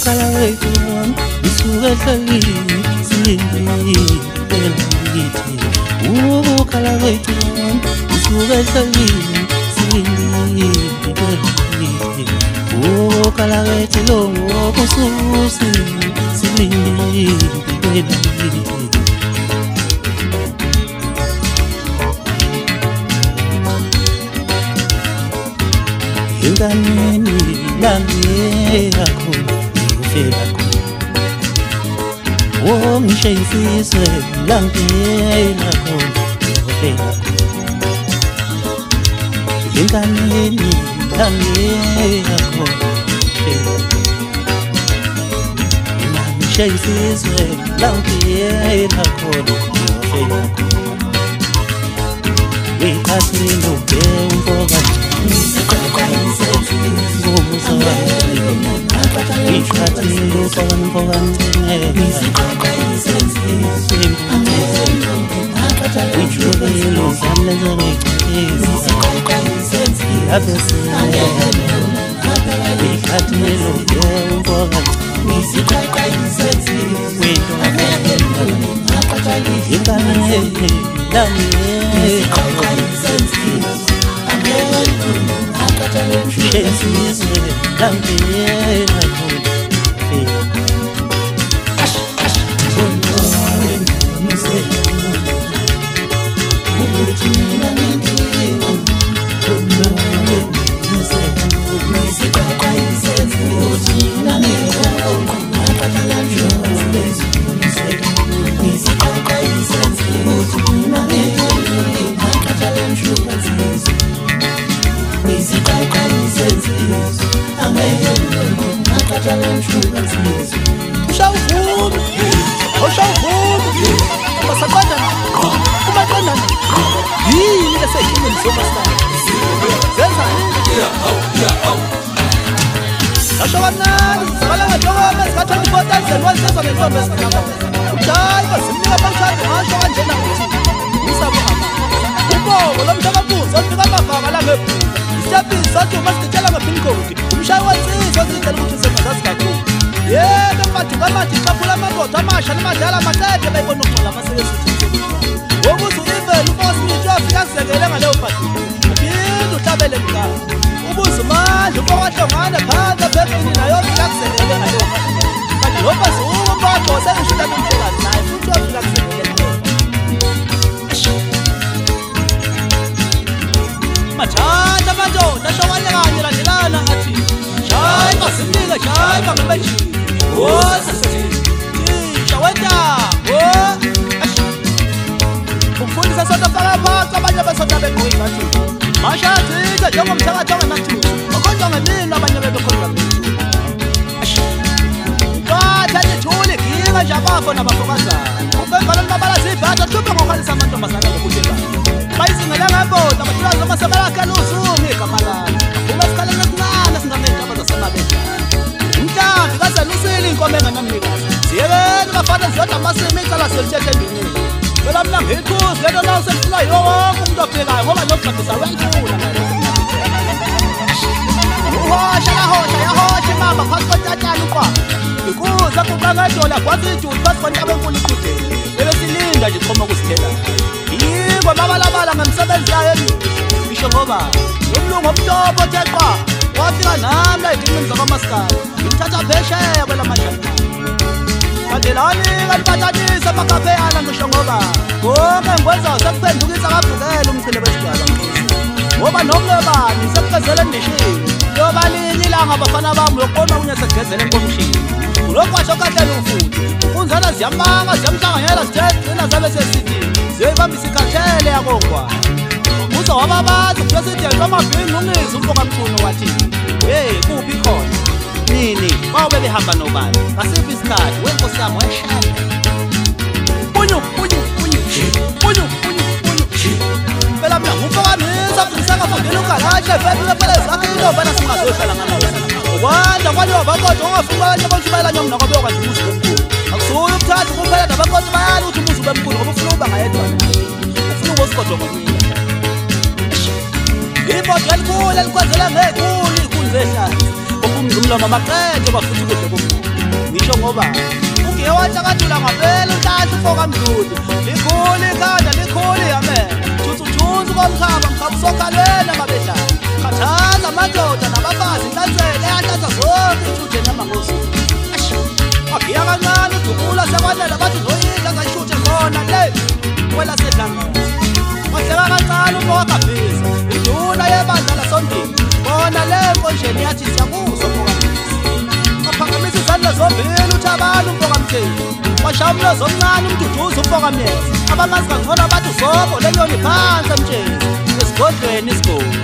ukala wethu isuke ehlelini silindile ukala wethu isuke ehlelini silindile ukala wethu lo ngokususi silindile Inganeni lange yakho ufela khona ngisho insizwe lange yakho ufela Inganeni lange yakho ngisho insizwe lange yakho ufela Ikhathini ubemfoka Umzimlo mama qede bafuthi kuhle kuphela ngisho ngoba ungewatshakadula ngaphela uhlahla ufoka mdluli likhulu ikhanda likhulu yamela thuthuthuzu komkhaba mkhaba usokhalweni amabedlala khathaza amadoda nabafazi inhlanzela eyahlatha zonke ithuthe namangosi agiya kancane udukula sekwanele bathi zoyidla zayishuthe khona le kwela sedlangela wahleka kancane ufoka kabhiza induna yebandla lasondini bona le nkonjeni yathi siyakuzwa aphakamisa izandla zombili uthi abantu umfoka mtheni washaya zomncane umduduza umfoka myeza abamazi kangcono bathi uzobo leyoni phansi emtsheni esigodlweni isigodi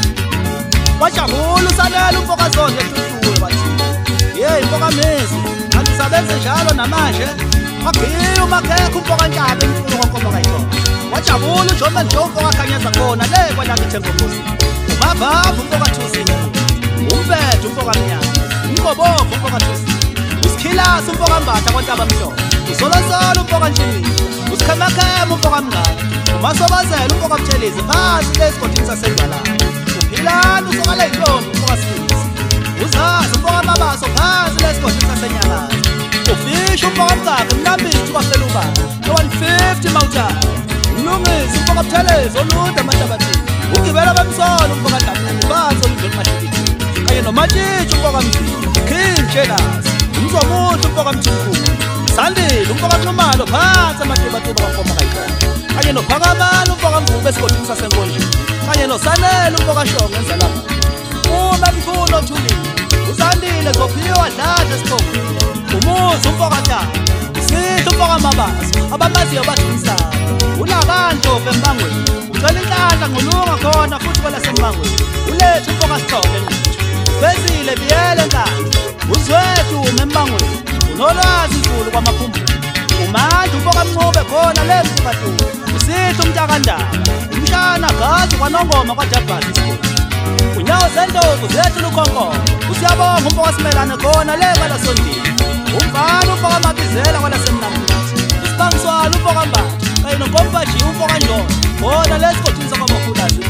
wajabula usalela umfoka zonke ehluhluwe wathi yeyi mfoka mezi kanti usabenze njalo namanje wagiya umakekho umfoka ntaba emfulo kwankomo kayikona wajabula ujomel nje umfoka akhanyeza khona le kwalakithi enkomosi umabhabha umfoka thusini umpethe umfoka mnyama umqobovu umfoka thusini usikhilasi umfoka mbatha kwantaba mhlophe usolosolo umfoka ntshimini usikhemakhema umfoka mngaka umasobazela umfoka mthelezi phansi lesigodini sasendlalayo uphilani usokala intombi umfoka silisi uzazi umfoka mabaso phansi lesigodini sasenyakaza ufisha umfoka mgaka mnambithi kwafela ubaba no-150 mawuthatha umlungisi umfoka mthelezi olude amantabathini ugibela bamsolo umfoka dlamini phansi oludlweni mahlikithini kanye nomatshitshi umfoka mzini king jealous umzomuhle umfoka mthimkhulu sandile umfoka nxumalo phansi amatubatuba kankomo kayikona kanye nophakamani umfoka mvubu esigodini sasenkonjeni kanye nosanele umfoka shongo enzalapha uma mkhulu othulile usandile zophiwa dladla esithongweni umuzi umfoka taba sihle umfoka mabaso abamaziyo bathi umsaba unakantofu embangweni ucela inhlanhla ngolunga khona futhi kwelasemangweni ulethe umfoka sithole ngqithu vezile biyele nkandla uzwethu umembangweni unolwazi izulu kwamaphumbu umandla umfoka mncube khona le mfukatulo usihle umntakandaba umshana gazi kwanongoma kwadabhasi isigodi unyawo zendovu zethu lukhonkomo usiyabonga umfoka simelane khona le kwalasondini umfana umfoka mabizela kwalasemnambithi isibangiswala umfoka mbatha kanye nonkompajiya umfoka njolo khona lesigodini sakwamakhulazi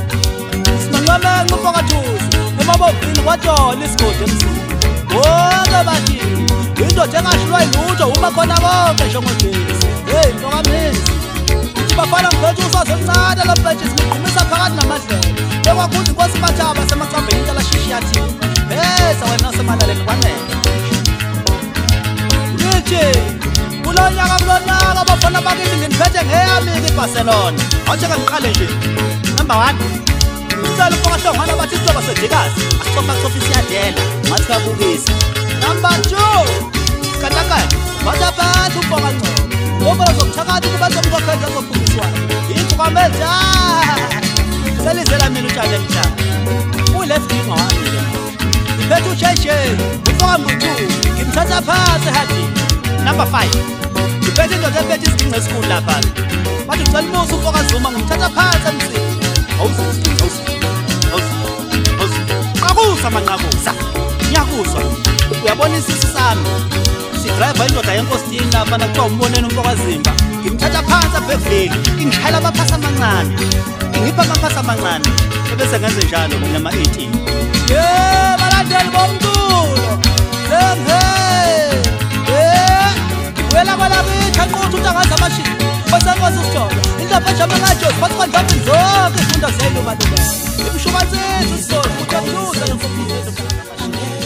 sinanqamenqa umfoka thusi emabovini kwatshona isigodi emsini bonke bathi indoda engashilwa yilutho uma khona konke njengojesi heyi mfoka mezi uthi bafana ngiphethe usasemncane lapetshisi ngiqhumisa phakathi namadlela ekwakuthi inkosi mathaba semacambeni intalashishi yathi pheza wena semalaleni kwanele ngithi kulonyaka abafana bakithi nginiphethe ngeyamika iBarcelona awutheka ngiqale nje number 1 umthalo umfoka hlongwana bathi isitoba sedikazi asicofa isiyadela ngathi kabukisa number 2 katakati bathaphatha umfoka ngcobo ngoba zokuthakatha kubantu bomkhokhela zophukiswana yithuka meza selizela mina utshale mhlaba uleft wing wami le iphethe ujeje umfoka mbutu ngimthatha phansi hadi number 5 iphethe indoda ephethe isigcingo esikhulu lapha bathi ucela umusa umfoka Zuma ngimthatha phansi emsini Qakusa manqakusa ngiyakuzwa uyabona isisu sami sidriver indoda yenkosini lapha nakuthiwa umboneni umfoka Zimba ngimthatha phansi abheveli ngishayela amaphasa amancane ngipha amaphasa amancane ebese ngenze njalo ngama 18 balandeli bomculo wela kwalakithi anqutha utangaza amashini basenkosi isitolo indlapha ejama ngajozi bathi kwadlaphi zonke ifunda zelo balubela ibishukansisi isitolo ukuthi akuzuza lo mfundisi